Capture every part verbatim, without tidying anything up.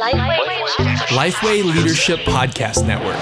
Lifeway, Lifeway Leadership Podcast Network.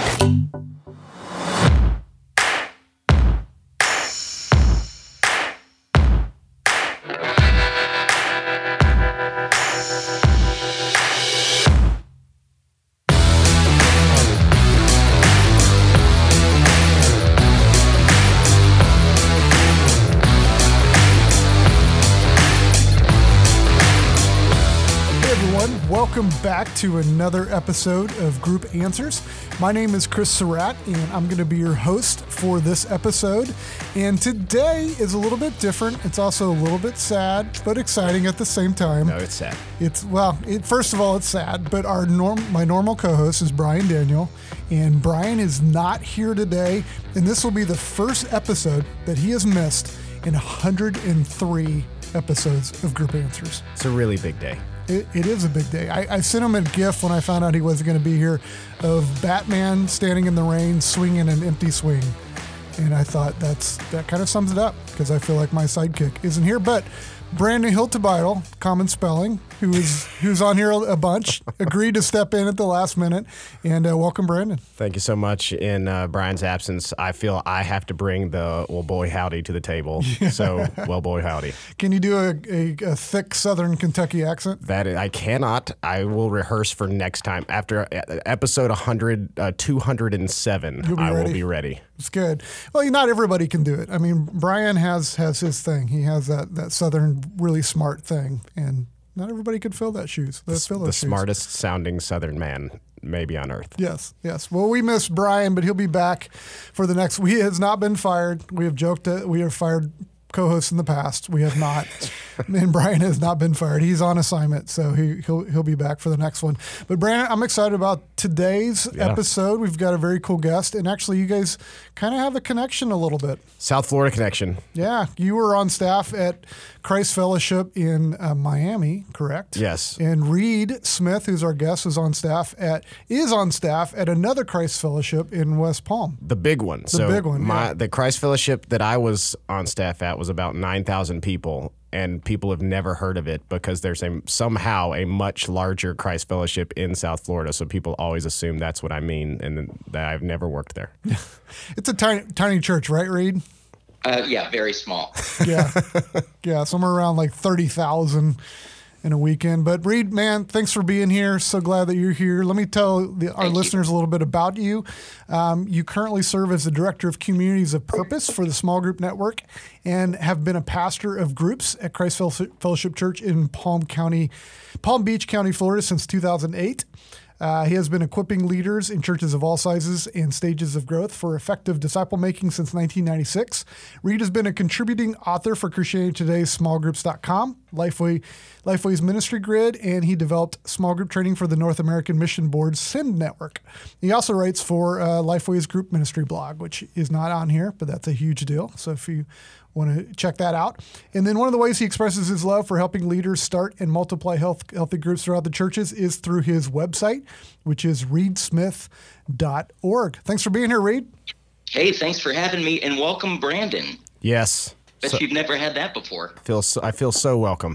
Welcome back to another episode of Group Answers. My name is Chris Surratt, and I'm going to be your host for this episode. And today is a little bit different. It's also a little bit sad, but exciting at the same time. No, it's sad. It's well, it, first of all, it's sad. But our norm, my normal co-host is Brian Daniel, and Brian is not here today. And this will be the first episode that he has missed in one hundred three episodes of Group Answers. It's a really big day. It, it is a big day. I, I sent him a GIF when I found out he wasn't going to be here of Batman standing in the rain, swinging an empty swing. And I thought that's that kind of sums it up because I feel like my sidekick isn't here. But Brandon Hiltebeitel, Common Spelling, who is who's on here a bunch, agreed to step in at the last minute. And uh, welcome, Brandon. Thank you so much. In uh, Brian's absence, I feel I have to bring the well, boy, howdy to the table. Yeah. So, well, boy, howdy. Can you do a, a, a thick Southern Kentucky accent? That I cannot. I will rehearse for next time. After episode one hundred, uh, two hundred seven, I ready. will be ready. It's good. Well, not everybody can do it. I mean, Brian has has his thing. He has that, that Southern, really smart thing, and not everybody could fill that shoes. The, fill the shoes. smartest sounding Southern man maybe on earth. Yes, yes. Well, we miss Brian, but he'll be back for the next. He has not been fired. We have joked that we have fired co-hosts in the past. We have not. And Brian has not been fired. He's on assignment, so he, he'll he'll be back for the next one. But Brandon, I'm excited about today's yeah. episode. We've got a very cool guest, and actually you guys kind of have a connection a little bit. South Florida connection. Yeah. You were on staff at Christ Fellowship in uh, Miami, correct? Yes. And Reed Smith, who's our guest, is on staff at is on staff at another Christ Fellowship in West Palm. The big one. The so big one, my, yeah. The Christ Fellowship that I was on staff at was about nine thousand people, and people have never heard of it because there's a, somehow a much larger Christ Fellowship in South Florida, so people always assume that's what I mean, and that I've never worked there. It's a tiny tiny church, right, Reed? Uh, yeah, very small. yeah, yeah, somewhere around like thirty thousand in a weekend. But Reed, man, thanks for being here. So glad that you're here. Let me tell the, our Thank listeners you. a little bit about you. Um, you currently serve as the Director of Communities of Purpose for the Small Group Network and have been a pastor of groups at Christ Fellowship Church in Palm County, Palm Beach County, Florida since two thousand eight. Uh, he has been equipping leaders in churches of all sizes and stages of growth for effective disciple making since nineteen ninety-six. Reed has been a contributing author for Christianity Today's small groups dot com, Lifeway, Lifeway's Ministry Grid, and he developed small group training for the North American Mission Board's Send Network. He also writes for uh, Lifeway's group ministry blog, which is not on here, but that's a huge deal. So if you want to check that out. And then one of the ways he expresses his love for helping leaders start and multiply health, healthy groups throughout the churches is through his website, which is reed smith dot org. Thanks for being here, Reed. Hey, thanks for having me, and welcome, Brandon. Yes. Bet so, you've never had that before. Feel so, I feel so welcome.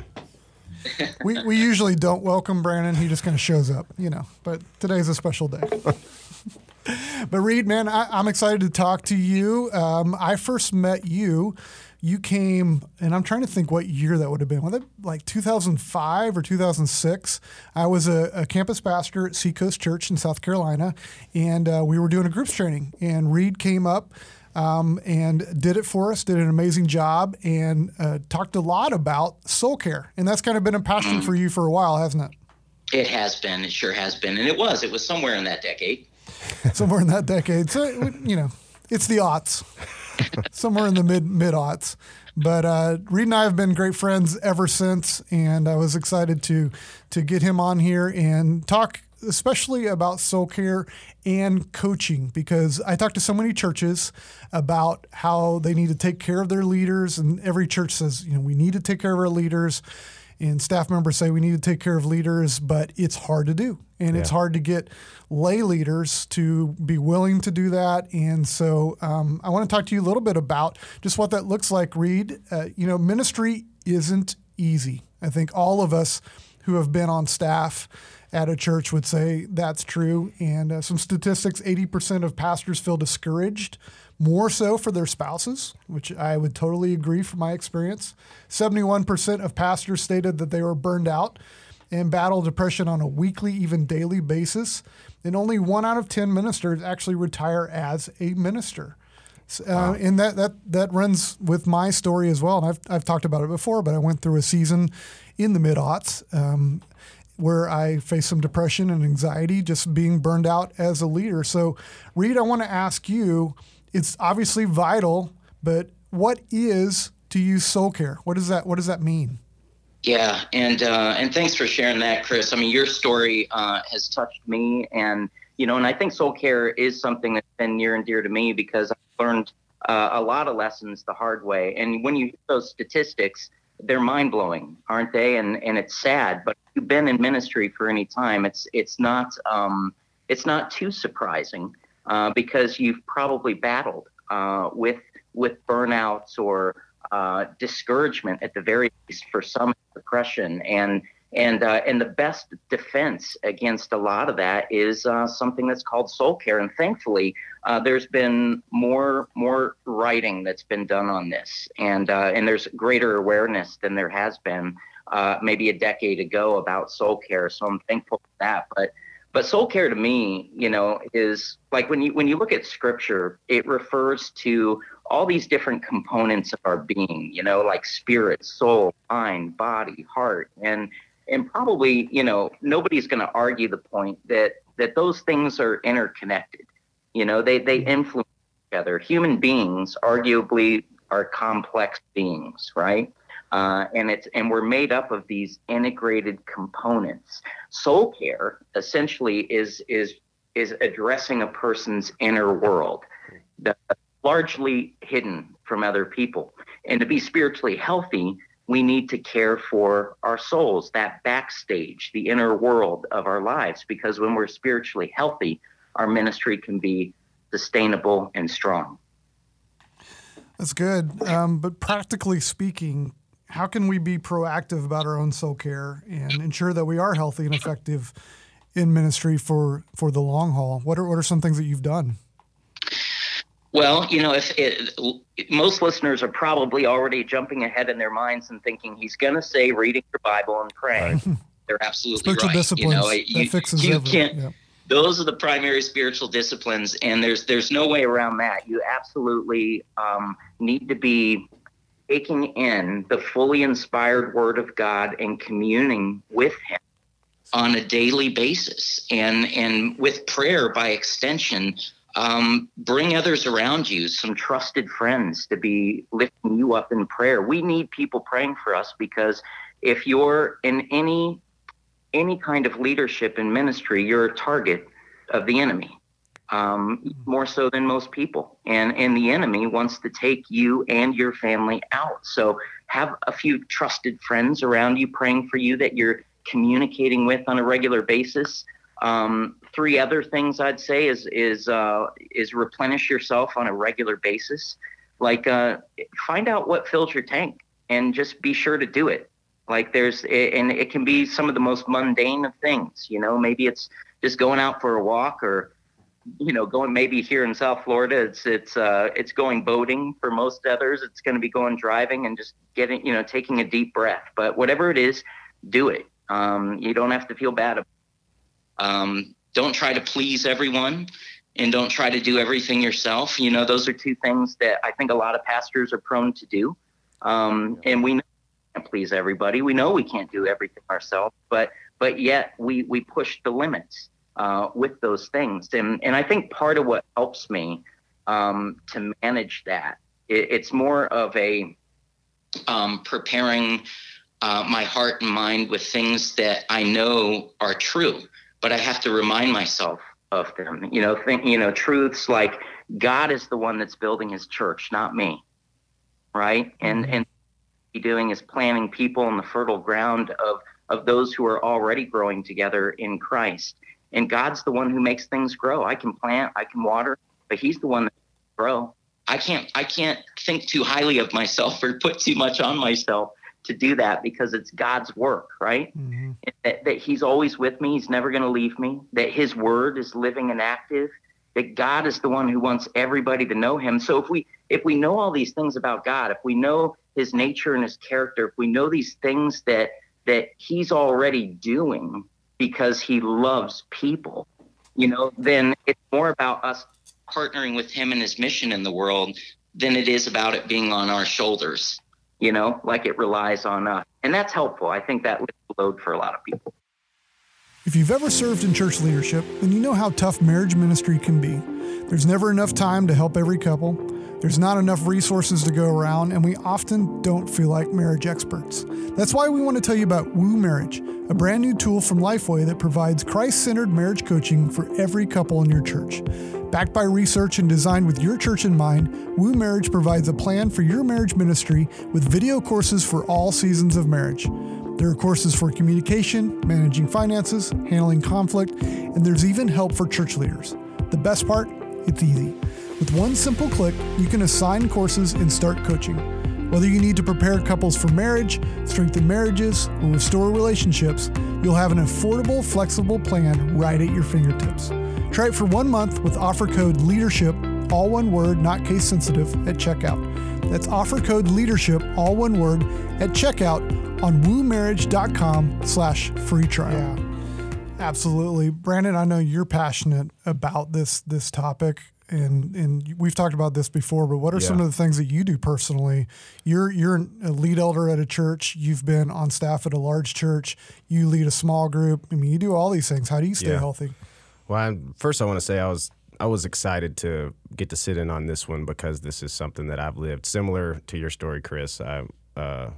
we we usually don't welcome Brandon. He just kind of shows up, you know, but today's a special day. But Reed, man, I, I'm excited to talk to you. Um, I first met you. You came, and I'm trying to think what year that would have been. Was it like two thousand five or two thousand six? I was a, a campus pastor at Seacoast Church in South Carolina, and uh, we were doing a groups training. And Reed came up um, and did it for us, did an amazing job, and uh, talked a lot about soul care. And that's kind of been a passion for you for a while, hasn't it? It has been. It sure has been. And it was. It was somewhere in that decade. Somewhere in that decade. So, you know, it's the aughts. Somewhere in the mid mid aughts. But uh, Reed and I have been great friends ever since, and I was excited to to get him on here and talk especially about soul care and coaching, because I talk to so many churches about how they need to take care of their leaders, and every church says, you know, we need to take care of our leaders, and staff members say we need to take care of leaders, but it's hard to do. And yeah. It's hard to get lay leaders to be willing to do that. And so um, I want to talk to you a little bit about just what that looks like, Reed. Uh, you know, ministry isn't easy. I think all of us who have been on staff at a church would say that's true. And uh, some statistics, eighty percent of pastors feel discouraged, more so for their spouses, which I would totally agree from my experience. seventy-one percent of pastors stated that they were burned out and battle depression on a weekly, even daily basis. And only one out of ten ministers actually retire as a minister. Uh, wow. And that, that that runs with my story as well. And I've, I've talked about it before, but I went through a season in the mid-aughts um, where I faced some depression and anxiety just being burned out as a leader. So, Reed, I want to ask you, it's obviously vital, but what is to you soul care? What does that, what does that mean? Yeah, and uh, and thanks for sharing that, Chris. I mean, your story uh, has touched me, and you know, and I think soul care is something that's been near and dear to me because I've learned uh, a lot of lessons the hard way. And when you hear those statistics, they're mind blowing, aren't they? And and it's sad. But if you've been in ministry for any time, it's it's not um, it's not too surprising uh, because you've probably battled uh, with with burnouts or uh, discouragement at the very least for some depression. And and uh, and the best defense against a lot of that is uh, something that's called soul care. And thankfully, uh, there's been more more writing that's been done on this, and uh, and there's greater awareness than there has been uh, maybe a decade ago about soul care. So I'm thankful for that. But but soul care to me, you know, is like when you when you look at Scripture, it refers to all these different components of our being, you know, like spirit, soul, mind, body, heart. And and probably, you know, nobody's going to argue the point that that those things are interconnected. You know, they, they influence each other. Human beings arguably are complex beings, right? Uh, and it's and we're made up of these integrated components. Soul care essentially is is is addressing a person's inner world. The, largely hidden from other people. And to be spiritually healthy, we need to care for our souls, that backstage, the inner world of our lives, because when we're spiritually healthy, our ministry can be sustainable and strong. That's good. Um, but practically speaking, how can we be proactive about our own soul care and ensure that we are healthy and effective in ministry for, for the long haul? What are, what are some things that you've done? Well, you know, if it, most listeners are probably already jumping ahead in their minds and thinking he's going to say reading your Bible and praying. Right. They're absolutely spiritual right. disciplines, you know, that you, fixes you everything. can't. Yeah. Those are the primary spiritual disciplines, and there's there's no way around that. You absolutely um, need to be taking in the fully inspired Word of God and communing with Him on a daily basis, and and with prayer by extension. Um, bring others around you, some trusted friends to be lifting you up in prayer. We need people praying for us because if you're in any any kind of leadership in ministry, you're a target of the enemy, um, more so than most people. And, and the enemy wants to take you and your family out. So have a few trusted friends around you praying for you that you're communicating with on a regular basis. Um, three other things I'd say is is uh, is replenish yourself on a regular basis. Like uh, find out what fills your tank and just be sure to do it. Like there's and it can be some of the most mundane of things. You know, maybe it's just going out for a walk, or you know, going maybe here in South Florida, it's it's uh, it's going boating. For most others, it's going to be going driving and just getting you know taking a deep breath. But whatever it is, do it. Um, you don't have to feel bad about it. Um, don't try to please everyone and don't try to do everything yourself. You know, those are two things that I think a lot of pastors are prone to do. Um, and we know we can't please everybody. We know we can't do everything ourselves, but, but yet we, we push the limits, uh, with those things. And, and I think part of what helps me, um, to manage that, it, it's more of a, um, preparing, uh, my heart and mind with things that I know are true. But I have to remind myself of them, you know, think, you know, truths like God is the one that's building his church, not me. Right. And, and what he's doing is planting people on the fertile ground of, of those who are already growing together in Christ. And God's the one who makes things grow. I can plant, I can water, but he's the one that grow. I can't, I can't think too highly of myself or put too much on myself to do that because it's God's work, right? Mm-hmm. That, that he's always with me. He's never going to leave me, that his word is living and active, that God is the one who wants everybody to know him. So if we if we know all these things about God, if we know his nature and his character, if we know these things that that he's already doing because he loves people, you know, then it's more about us partnering with him and his mission in the world than it is about it being on our shoulders, you know, like it relies on us. And that's helpful. I think that lifts the load for a lot of people. If you've ever served in church leadership, then you know how tough marriage ministry can be. There's never enough time to help every couple. There's not enough resources to go around, and we often don't feel like marriage experts. That's why we want to tell you about Woo Marriage, a brand new tool from Lifeway that provides Christ-centered marriage coaching for every couple in your church. Backed by research and designed with your church in mind, Woo Marriage provides a plan for your marriage ministry with video courses for all seasons of marriage. There are courses for communication, managing finances, handling conflict, and there's even help for church leaders. The best part? It's easy. With one simple click, you can assign courses and start coaching. Whether you need to prepare couples for marriage, strengthen marriages, or restore relationships, you'll have an affordable, flexible plan right at your fingertips. Try it for one month with offer code LEADERSHIP, all one word, not case sensitive, at checkout. That's offer code LEADERSHIP, all one word, at checkout on woomarriage.com slash free trial. Yeah, absolutely. Brandon, I know you're passionate about this this topic, and and we've talked about this before, but what are Yeah. some of the things that you do personally? You're you're a lead elder at a church. You've been on staff at a large church. You lead a small group. I mean, you do all these things. How do you stay Yeah. healthy? Well, I, first I want to say I was I was excited to get to sit in on this one because this is something that I've lived. Similar to your story, Chris, I uh,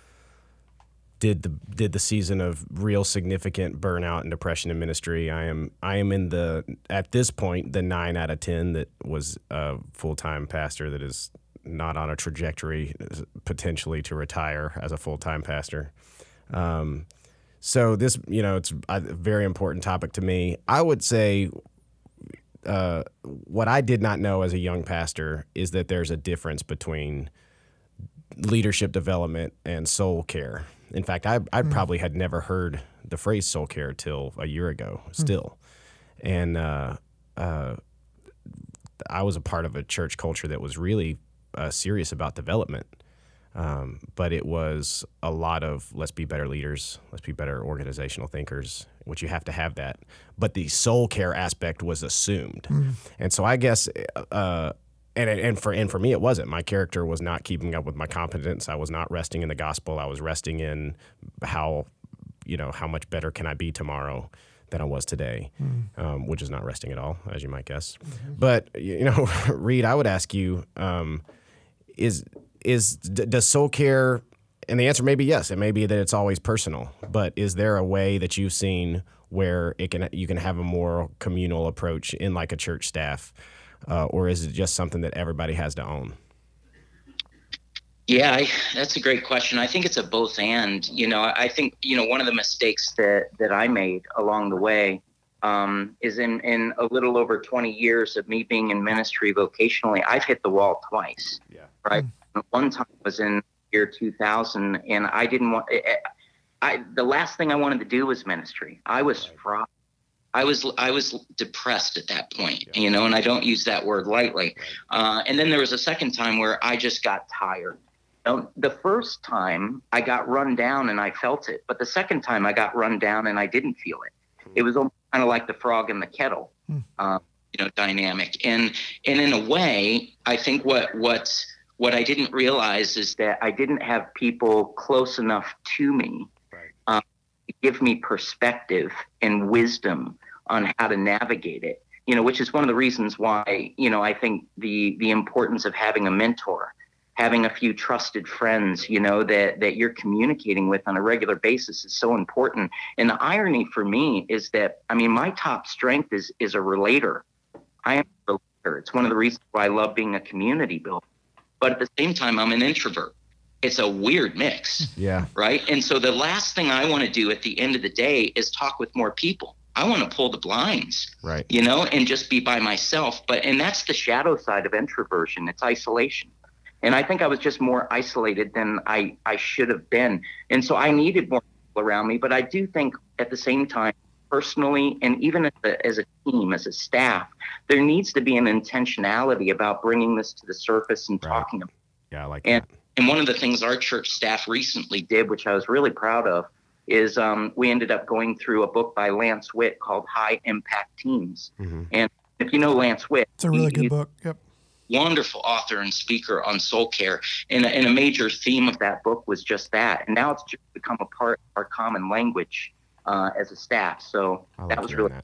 did the did the season of real significant burnout and depression in ministry. I am I am in the at this point the nine out of ten that was a full time pastor that is not on a trajectory potentially to retire as a full time pastor. Um, so this, you know, it's a very important topic to me. I would say. Uh, what I did not know as a young pastor is that there's a difference between leadership development and soul care. In fact, I, I mm. probably had never heard the phrase soul care till a year ago still. Mm. And uh, uh, I was a part of a church culture that was really uh, serious about development. Um, but it was a lot of let's be better leaders, let's be better organizational thinkers, which you have to have that. But the soul care aspect was assumed. Mm. And so I guess, uh, and and for and for me, it wasn't. My character was not keeping up with my competence. I was not resting in the gospel. I was resting in how, you know, how much better can I be tomorrow than I was today, mm. um, which is not resting at all, as you might guess. Mm-hmm. But, you know, Reed, I would ask you, um, is... Is does soul care, and the answer may be yes. It may be that it's always personal, but is there a way that you've seen where it can you can have a more communal approach in like a church staff, uh, or is it just something that everybody has to own? Yeah, I, that's a great question. I think it's a both and. You know, I think you know one of the mistakes that that I made along the way um, is in in a little over twenty years of me being in ministry vocationally, I've hit the wall twice. Yeah. Right. Mm. One time was in year two thousand, and I didn't want. I the last thing I wanted to do was ministry. I was right. I was I was depressed at that point, yeah. you know, and I don't use that word lightly. Right. Uh, and then there was a second time where I just got tired. You know, the first time I got run down and I felt it, but the second time I got run down and I didn't feel it. Hmm. It was kind of like the frog in the kettle, hmm. uh, you know, dynamic. And and in a way, I think what what's What I didn't realize is that I didn't have people close enough to me right. um, to give me perspective and wisdom on how to navigate it, you know, which is one of the reasons why, you know, I think the the importance of having a mentor, having a few trusted friends, you know, that, that you're communicating with on a regular basis is so important. And the irony for me is that, I mean, my top strength is is a relator. I am a relator. It's one of the reasons why I love being a community builder. But at the same time, I'm an introvert. It's a weird mix. Yeah. Right. And so the last thing I want to do at the end of the day is talk with more people. I want to pull the blinds, right. you know, and just be by myself. But and that's the shadow side of introversion. It's isolation. And I think I was just more isolated than I, I should have been. And so I needed more people around me. But I do think at the same time, personally, and even as a, as a team, as a staff, there needs to be an intentionality about bringing this to the surface and Right. talking about it. Yeah, I like And, that. and one of the things our church staff recently did, which I was really proud of, is um, we ended up going through a book by Lance Witt called High Impact Teams. Mm-hmm. And if you know Lance Witt, It's a really he- good he's book. Yep. a wonderful author and speaker on soul care. And, and a major theme of that book was just that. And now it's just become a part of our common language uh, as a staff. So I like that was hearing really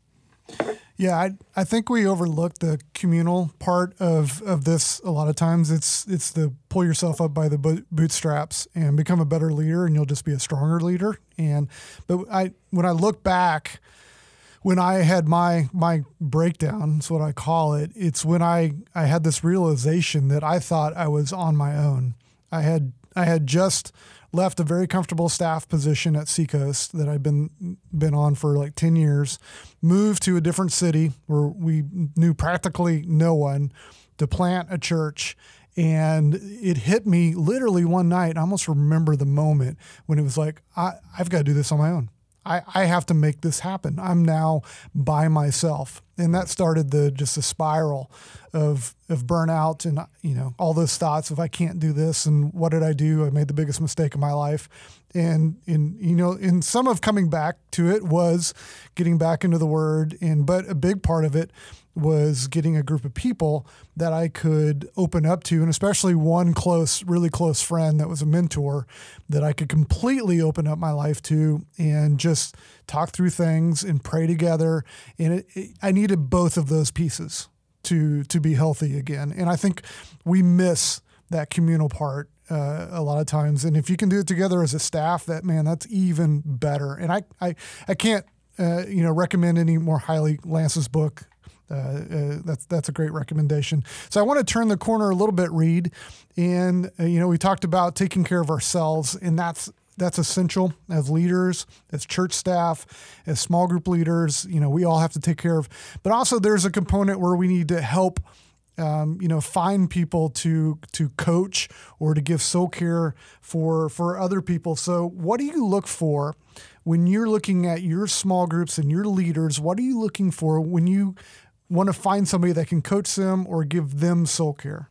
that. Yeah, I I think we overlook the communal part of, of this a lot of times. It's it's the pull yourself up by the bo- bootstraps and become a better leader, and you'll just be a stronger leader. And but I when I look back, when I had my my breakdown, is what I call it. It's when I I had this realization that I thought I was on my own. I had I had just left a very comfortable staff position at Seacoast that I'd been been on for like ten years, moved to a different city where we knew practically no one to plant a church. And it hit me literally one night. I almost remember the moment when it was like, I, I've got to do this on my own. I, I have to make this happen. I'm now by myself. And that started the just a spiral of of burnout and, you know, all those thoughts of I can't do this and what did I do? I made the biggest mistake of my life. And in you know, in some of coming back to it was getting back into the Word, and but a big part of it was getting a group of people that I could open up to, and especially one close, really close friend that was a mentor that I could completely open up my life to and just talk through things and pray together. And it, it, I needed both of those pieces to to be healthy again. And I think we miss that communal part uh, a lot of times. And if you can do it together as a staff, that man, that's even better. And I I, I can't uh, you know recommend any more highly Lance's book. Uh, uh, that's that's a great recommendation. So I want to turn the corner a little bit, Reed, and uh, you know we talked about taking care of ourselves, and that's that's essential as leaders, as church staff, as small group leaders. You know we all have to take care of, but also there's a component where we need to help. Um, you know, find people to to coach or to give soul care for for other people. So, what do you look for when you're looking at your small groups and your leaders? What are you looking for when you want to find somebody that can coach them or give them soul care?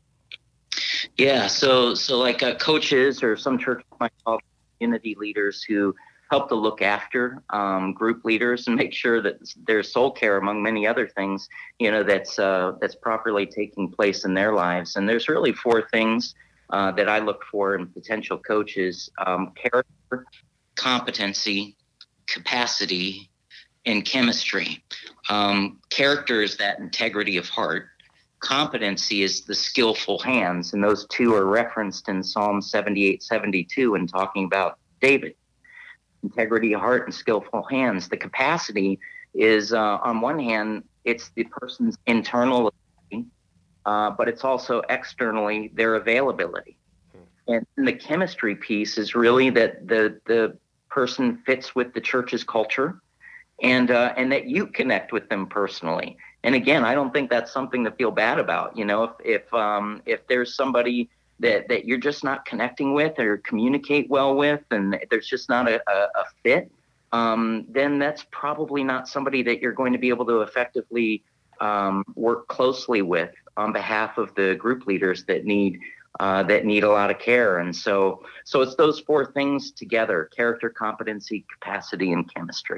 Yeah, so so like uh, coaches or some churches might call community leaders who help to look after um, group leaders and make sure that there's soul care, among many other things, you know, that's uh, that's properly taking place in their lives. And there's really four things uh, that I look for in potential coaches: um, character, competency, capacity, and chemistry. Um, character is that integrity of heart. Competency is the skillful hands, and those two are referenced in Psalm seventy-eight, seventy-two and talking about David. Integrity of heart and skillful hands. The capacity is, uh, on one hand, it's the person's internal ability, uh, but it's also externally their availability. And the chemistry piece is really that the the person fits with the church's culture, and uh, and that you connect with them personally. And again, I don't think that's something to feel bad about. You know, if if um, if there's somebody that that you're just not connecting with or communicate well with, and there's just not a, a, a fit, um, then that's probably not somebody that you're going to be able to effectively um, work closely with on behalf of the group leaders that need uh, that need a lot of care. And so, so it's those four things together: character, competency, capacity, and chemistry.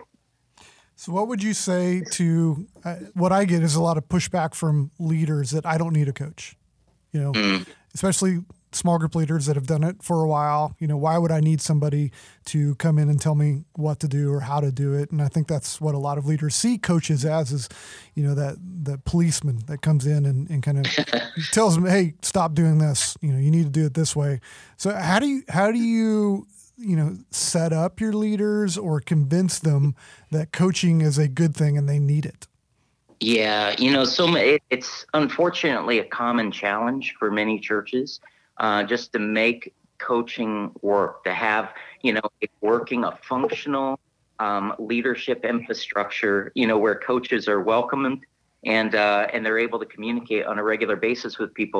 So what would you say to uh, what I get is a lot of pushback from leaders that I don't need a coach, you know, mm. especially small group leaders that have done it for a while. You know, why would I need somebody to come in and tell me what to do or how to do it? And I think that's what a lot of leaders see coaches as is, you know, that the policeman that comes in and, and kind of tells them, hey, stop doing this. You know, you need to do it this way. So how do you, how do you, you know, set up your leaders or convince them that coaching is a good thing and they need it? Yeah, you know, so it, it's unfortunately a common challenge for many churches uh, just to make coaching work, to have, you know, a working, a functional um, leadership infrastructure, you know, where coaches are welcomed and uh, and they're able to communicate on a regular basis with people.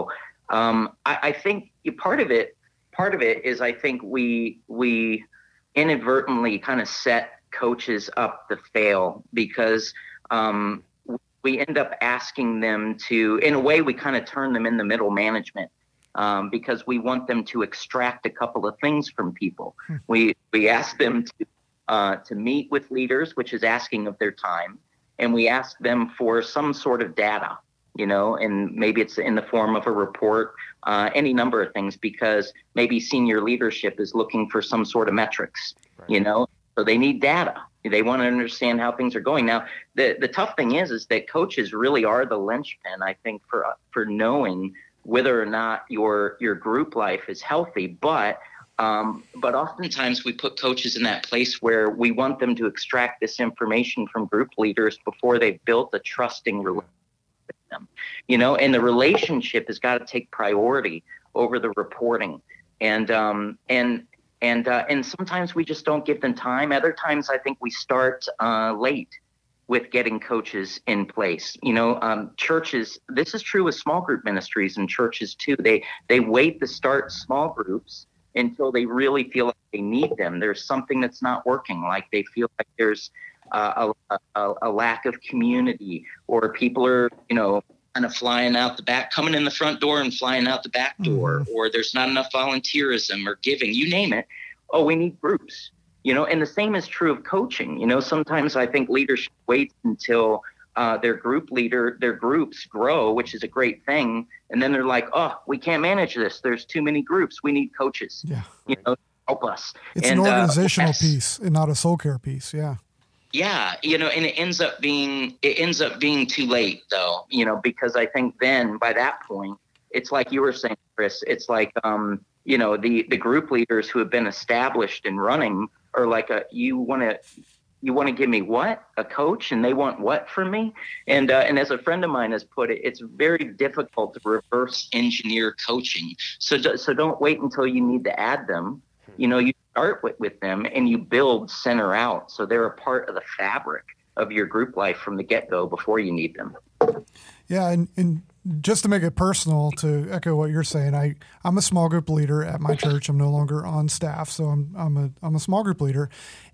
Um, I, I think part of it, part of it is I think we we inadvertently kind of set coaches up to fail because um, we end up asking them to, in a way, we kind of turn them in the middle management. Um, because we want them to extract a couple of things from people. Hmm. We we ask them to uh, to meet with leaders, which is asking of their time, and we ask them for some sort of data, you know, and maybe it's in the form of a report, uh, any number of things, because maybe senior leadership is looking for some sort of metrics, right. you know, so they need data. They want to understand how things are going. Now, the the tough thing is, is that coaches really are the linchpin, I think, for for knowing whether or not your your group life is healthy. But um, but oftentimes we put coaches in that place where we want them to extract this information from group leaders before they've built a trusting relationship with them. You know, and the relationship has got to take priority over the reporting. And um, and and uh, and sometimes we just don't give them time. Other times I think we start uh, late with getting coaches in place. You know, um, churches, this is true with small group ministries and churches too. They they wait to start small groups until they really feel like they need them. There's something that's not working, like they feel like there's uh, a, a, a lack of community, or people are, you know, kind of flying out the back, coming in the front door and flying out the back door, mm-hmm. or there's not enough volunteerism or giving, you name it. Oh, we need groups. You know, and the same is true of coaching. You know, sometimes I think leadership waits until uh, their group leader, their groups grow, which is a great thing. And then they're like, oh, we can't manage this. There's too many groups. We need coaches. Yeah. You know, help us. It's and, an organizational uh, piece and not a soul care piece. Yeah. Yeah. You know, and it ends up being, it ends up being too late though, you know, because I think then by that point, it's like you were saying, Chris, it's like, um, you know, the, the group leaders who have been established and running or like a, you want to, you want to give me what? A coach, and they want what from me? And uh, and as a friend of mine has put it, it's very difficult to reverse engineer coaching. So so don't wait until you need to add them. You know, you start with, with them and you build center out, so they're a part of the fabric of your group life from the get-go before you need them. Yeah, and, and just to make it personal, to echo what you're saying, I, I'm a small group leader at my church. I'm no longer on staff, so I'm I'm a I'm a small group leader,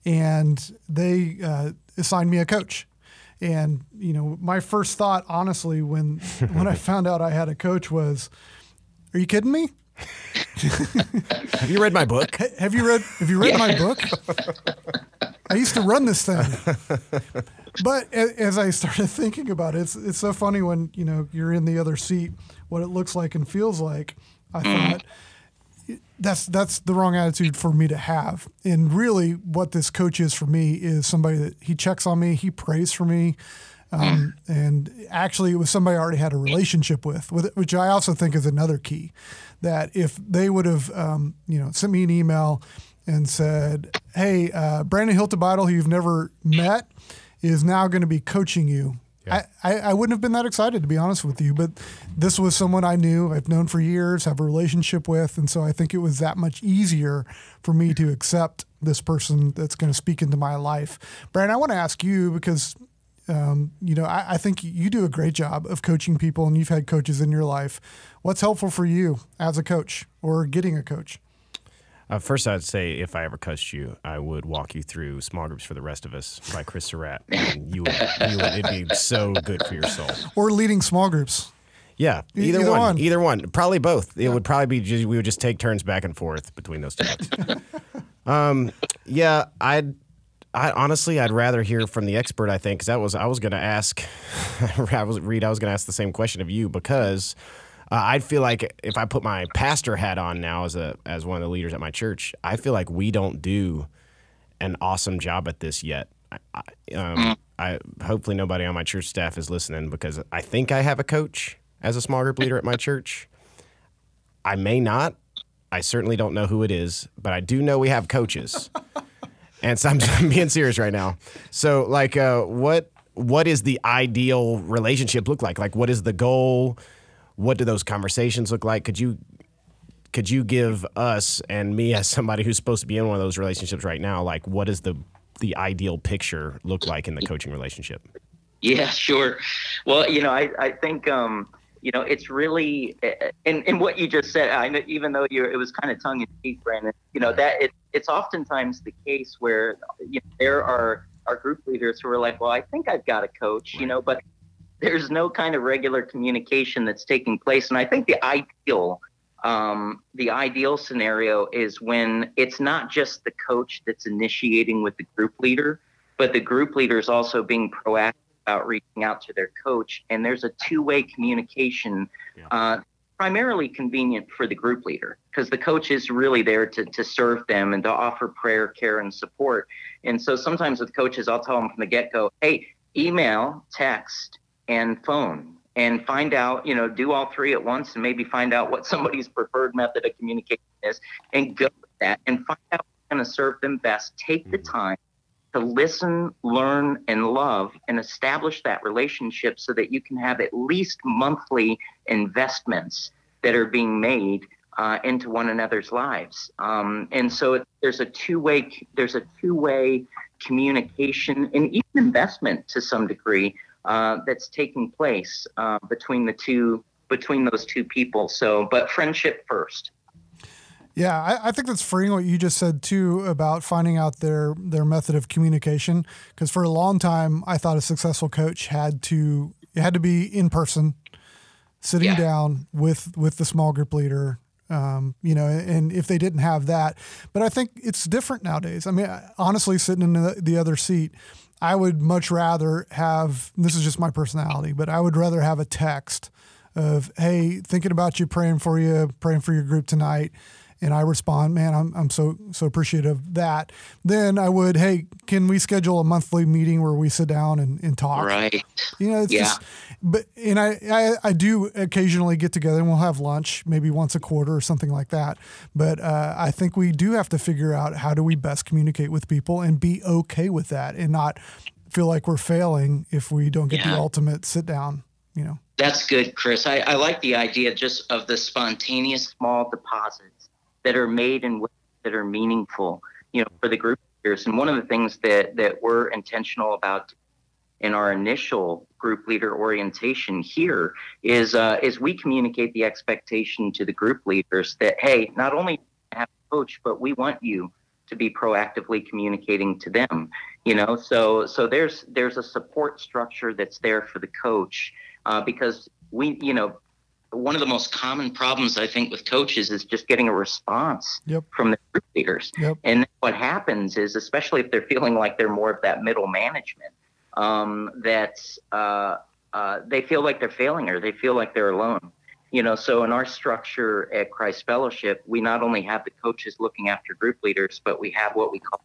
and they uh, assigned me a coach. And you know, my first thought, honestly, when when I found out I had a coach was, "Are you kidding me? Have you read my book? Have you read Have you read yeah. my book? I used to run this thing." But as I started thinking about it, it's it's so funny when, you know, you're in the other seat, what it looks like and feels like. I thought that's that's the wrong attitude for me to have. And really what this coach is for me is somebody that he checks on me, he prays for me. Um, and actually it was somebody I already had a relationship with, with, which I also think is another key, that if they would have, um, you know, sent me an email and said, hey, uh, Brandon Hiltebeitel, who you've never met, is now going to be coaching you. Yeah. I, I, I wouldn't have been that excited, to be honest with you, but this was someone I knew, I've known for years, have a relationship with, and so I think it was that much easier for me to accept this person that's going to speak into my life. Brandon, I want to ask you, because um, you know, I, I think you do a great job of coaching people, and you've had coaches in your life. What's helpful for you as a coach or getting a coach? Uh, first, I'd say if I ever coached you, I would walk you through Small Groups for the Rest of Us by Chris Surratt. And you would, you would, it'd be so good for your soul. Or leading small groups. Yeah, either, either one, one. Either one. Probably both. It yeah. would probably be, just, we would just take turns back and forth between those two. um, yeah, I'd, I honestly, I'd rather hear from the expert, I think, because that was, I was going to ask, I was, Reed, I was going to ask the same question of you, because Uh, I feel like if I put my pastor hat on now as a as one of the leaders at my church, I feel like we don't do an awesome job at this yet. I, I, um, I hopefully nobody on my church staff is listening, because I think I have a coach as a small group leader at my church. I may not. I certainly don't know who it is, but I do know we have coaches. And so I'm, I'm being serious right now. So, like, uh, what what is the ideal relationship look like? Like, what is the goal? What do those conversations look like? Could you could you give us and me, as somebody who's supposed to be in one of those relationships right now, like, what does the the ideal picture look like in the coaching relationship? Yeah, sure. Well, you know, I, I think um, you know, it's really, and, and what you just said, I know, even though you it was kind of tongue in cheek, Brandon, you know, that it, it's oftentimes the case where, you know, there are, are group leaders who are like, well, I think I've got a coach, you know, but there's no kind of regular communication that's taking place. And I think the ideal, um, the ideal scenario is when it's not just the coach that's initiating with the group leader, but the group leader is also being proactive about reaching out to their coach. And there's a two-way communication, yeah. uh, primarily convenient for the group leader, because the coach is really there to, to serve them and to offer prayer, care, and support. And so sometimes with coaches, I'll tell them from the get-go, hey, email, text, and phone, and find out, you know, do all three at once and maybe find out what somebody's preferred method of communication is and go with that and find out what's going to serve them best. Take the time to listen, learn, and love, and establish that relationship so that you can have at least monthly investments that are being made uh, into one another's lives. Um, and so it, there's a two-way there's a two-way communication and even investment to some degree uh, that's taking place uh, between the two between those two people. So, but friendship first. Yeah, I, I think that's freeing what you just said too about finding out their their method of communication. Because for a long time, I thought a successful coach had to it had to be in person, sitting yeah. down with with the small group leader. Um, you know, and if they didn't have that, but I think it's different nowadays. I mean, honestly, sitting in the, the other seat, I would much rather have. This is just my personality, but I would rather have a text of, "Hey, thinking about you, praying for you, praying for your group tonight." And I respond, man, I'm I'm so so appreciative of that. Then I would, hey, can we schedule a monthly meeting where we sit down and, and talk? Right. You know, it's yeah. just, but and I, I I do occasionally get together and we'll have lunch, maybe once a quarter or something like that. But uh, I think we do have to figure out how do we best communicate with people and be okay with that and not feel like we're failing if we don't get yeah. the ultimate sit down. You know. That's good, Chris. I, I like the idea just of the spontaneous small deposits that are made in ways that are meaningful, you know, for the group leaders. And one of the things that, that we're intentional about in our initial group leader orientation here is uh, is we communicate the expectation to the group leaders that, hey, not only have a coach, but we want you to be proactively communicating to them. You know, so so there's there's a support structure that's there for the coach uh, because we, you know, one of the most common problems I think with coaches is just getting a response yep. from the group leaders. Yep. And what happens is, especially if they're feeling like they're more of that middle management, um, that uh, uh, they feel like they're failing or they feel like they're alone. You know, so in our structure at Christ Fellowship, we not only have the coaches looking after group leaders, but we have what we call,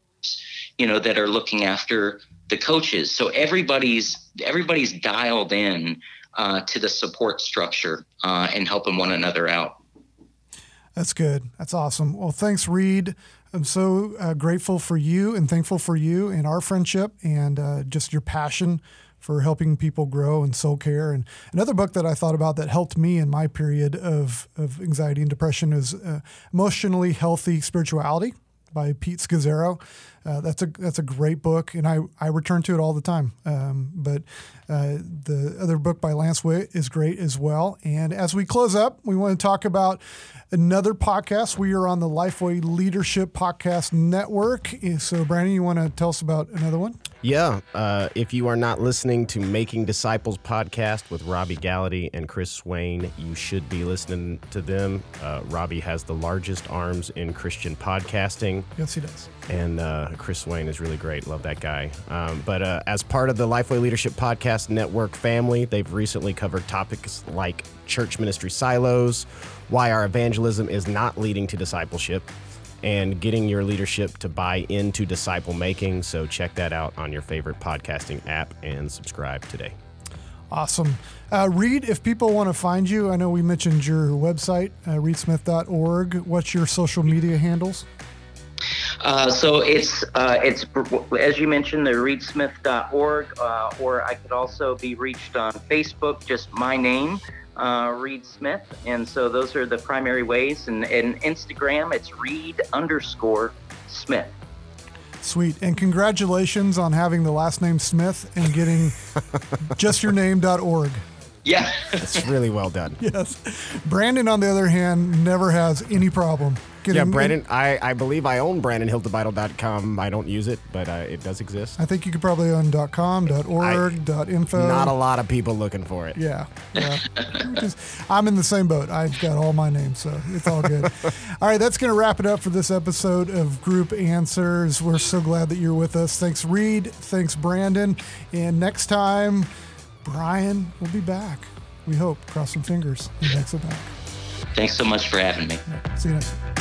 you know, that are looking after the coaches. So everybody's everybody's dialed in Uh, to the support structure uh, and helping one another out. That's good. That's awesome. Well, thanks, Reed. I'm so uh, grateful for you and thankful for you and our friendship and uh, just your passion for helping people grow and soul care. And another book that I thought about that helped me in my period of, of anxiety and depression is uh, Emotionally Healthy Spirituality by Pete Scazzero. Uh, that's a that's a great book, and I, I return to it all the time. Um, but uh, the other book by Lance Witt is great as well. And as we close up, we want to talk about another podcast. We are on the Lifeway Leadership Podcast Network. So, Brandon, you want to tell us about another one? Yeah. Uh, if you are not listening to Making Disciples podcast with Robbie Gallaty and Chris Swain, you should be listening to them. Uh, Robbie has the largest arms in Christian podcasting. Yes, he does. And uh, Chris Swain is really great. Love that guy. Um, but uh, as part of the Lifeway Leadership Podcast Network family, they've recently covered topics like church ministry silos, why our evangelism is not leading to discipleship, and getting your leadership to buy into disciple making. So check that out on your favorite podcasting app and subscribe today. Awesome. Uh, Reed, if people want to find you, I know we mentioned your website, uh, reed smith dot org. What's your social media handles? Uh, so it's, uh, it's as you mentioned, the reed smith dot org, uh, or I could also be reached on Facebook, just my name, uh, Reed Smith. And so those are the primary ways. And, and Instagram, it's Reed underscore Smith. Sweet. And congratulations on having the last name Smith and getting just your name dot org. Yeah. It's really well done. Yes. Brandon, on the other hand, never has any problem. Yeah, Brandon, I, I believe I own Brandon Hill Bible dot com. I don't use it, but uh, it does exist. I think you could probably own .com, .org, I, .info. Not a lot of people looking for it. Yeah. yeah. Just, I'm in the same boat. I've got all my names, so it's all good. All right, that's going to wrap it up for this episode of Group Answers. We're so glad that you're with us. Thanks, Reed. Thanks, Brandon. And next time, Brian will be back. We hope. Cross some fingers. He makes it back. Thanks so much for having me. Right, see you next time.